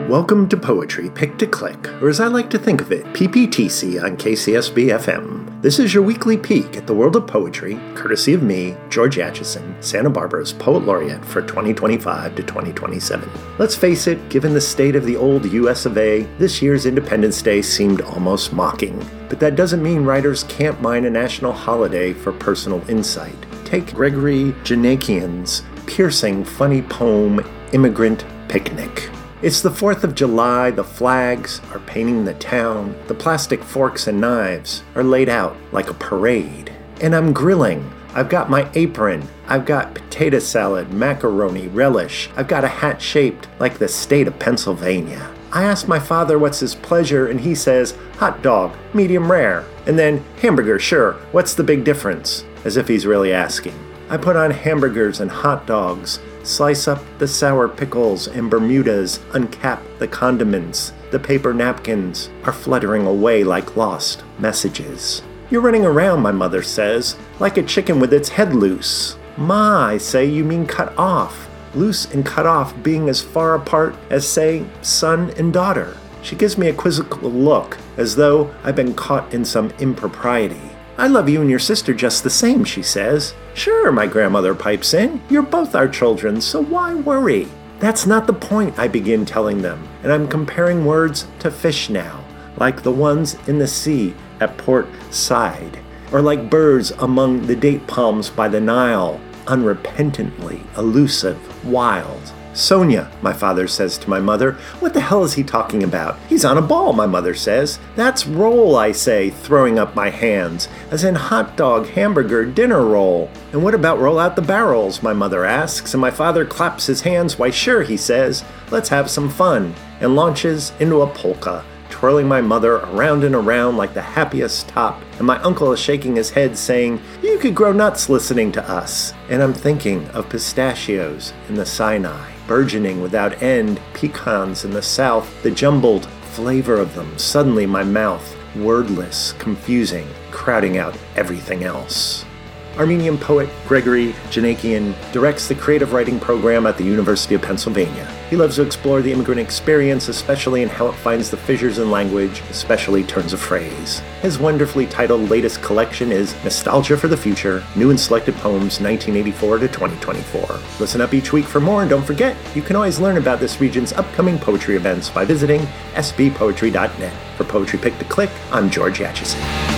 Welcome to Poetry Pick to Click, or as I like to think of it, PPTC on KCSB FM. This is your weekly peek at the world of poetry, courtesy of me, George Atchison, Santa Barbara's Poet Laureate for 2025 to 2027. Let's face it, given the state of the old US of A, this year's Independence Day seemed almost mocking. But that doesn't mean writers can't mine a national holiday for personal insight. Take Gregory Janakian's piercing, funny poem, Immigrant Picnic. It's the 4th of July, the flags are painting the town, the plastic forks and knives are laid out like a parade. And I'm grilling. I've got my apron, I've got potato salad, macaroni, relish, I've got a hat shaped like the state of Pennsylvania. I ask my father what's his pleasure and he says, hot dog, medium rare, and then hamburger, sure, what's the big difference? As if he's really asking. I put on hamburgers and hot dogs, slice up the sour pickles and Bermudas, uncap the condiments. The paper napkins are fluttering away like lost messages. You're running around, my mother says, like a chicken with its head loose. Ma, I say, you mean cut off. Loose and cut off being as far apart as, say, son and daughter. She gives me a quizzical look, as though I've been caught in some impropriety. I love you and your sister just the same, she says. Sure, my grandmother pipes in. You're both our children, so why worry? That's not the point, I begin telling them, and I'm comparing words to fish now, like the ones in the sea at Port Said, or like birds among the date palms by the Nile, unrepentantly elusive, wild. Sonia, my father says to my mother, what the hell is he talking about? He's on a ball, my mother says. That's roll, I say, throwing up my hands, as in hot dog, hamburger, dinner roll. And what about roll out the barrels, my mother asks, and my father claps his hands. Why sure, he says, let's have some fun, and launches into a polka, twirling my mother around and around like the happiest top, and my uncle is shaking his head saying, you could grow nuts listening to us. And I'm thinking of pistachios in the Sinai, burgeoning without end, pecans in the south, the jumbled flavor of them, suddenly my mouth, wordless, confusing, crowding out everything else. Armenian poet Gregory Janakian directs the creative writing program at the University of Pennsylvania. He loves to explore the immigrant experience, especially in how it finds the fissures in language, especially turns of phrase. His wonderfully titled latest collection is Nostalgia for the Future, New and Selected Poems 1984 to 2024. Listen up each week for more, and don't forget, you can always learn about this region's upcoming poetry events by visiting sbpoetry.net. For Poetry Pick to Click, I'm George Atchison.